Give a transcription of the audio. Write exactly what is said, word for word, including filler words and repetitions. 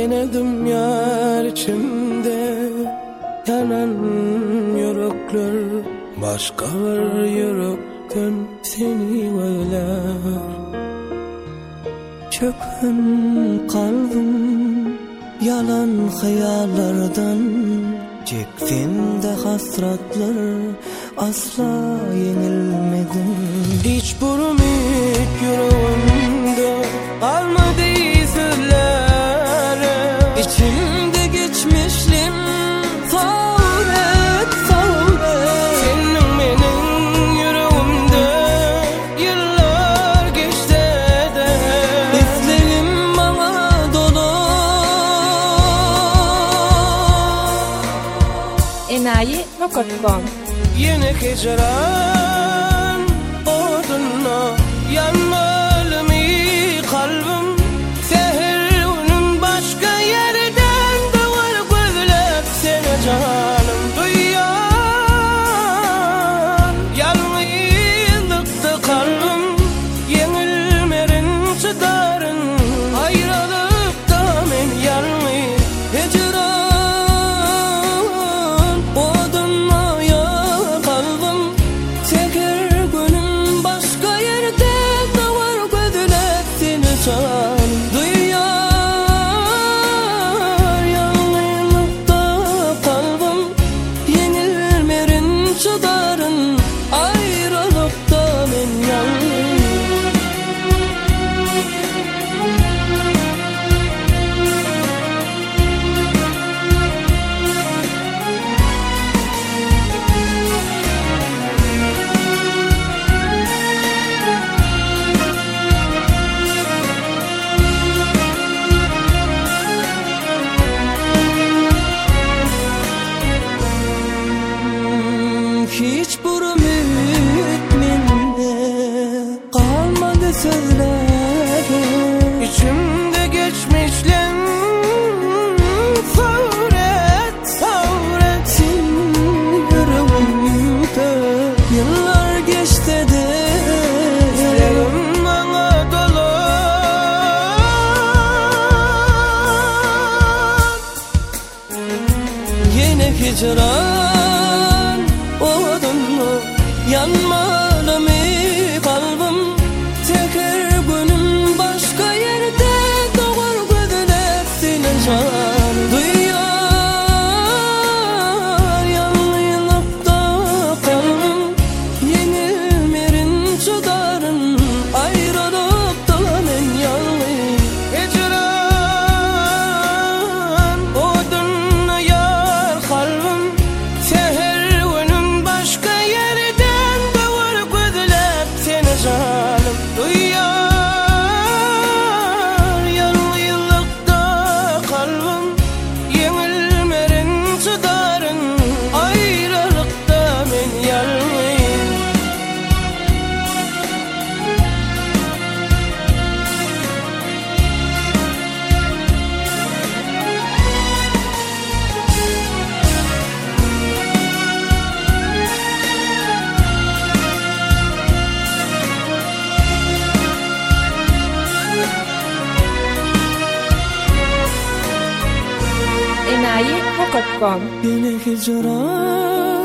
denedim yar içimde yanan yürekler, başka bir yürekten seni oylar. Çöken kalbim yalan hayallardan, çektimde hasratlar asla yenilmedim. Hiç bir ümit yüreğimde kalmadı sözlere, içimde geçmişlim fauret fauret. Senin benim yüreğimde yıllar geçti de izlerim bana dolu. enayi nokta com Yine hicran odunla yanmalı mı kalbim? Seher onun başka yerden de var gözler seni canım duyuyor. Yalnızlıkta kalbim yenilmerin çıdarın, ayrılıkta men yalnız hicran. Hiç bir ümit mende kalmadı sözlere, içimde geçmişler fauret fauret. Senin yüreğimde yıllar geçti de izlerim bana dolu. Yine hicran odunlu yanmalı mı kalbim? Teker günüm başka yerde doğur gözler seni can duyuyor. Yalnızlıkta kalbim yenilmerin çıdarın, ayrılıkta men yalnız hicran odunlu yar kalbim. Seher canım duyuyor. Yalnızlıkta kalbim yenilmerin çıdarın, ayrılıkta men yalnız. enayi nokta com Yine hicran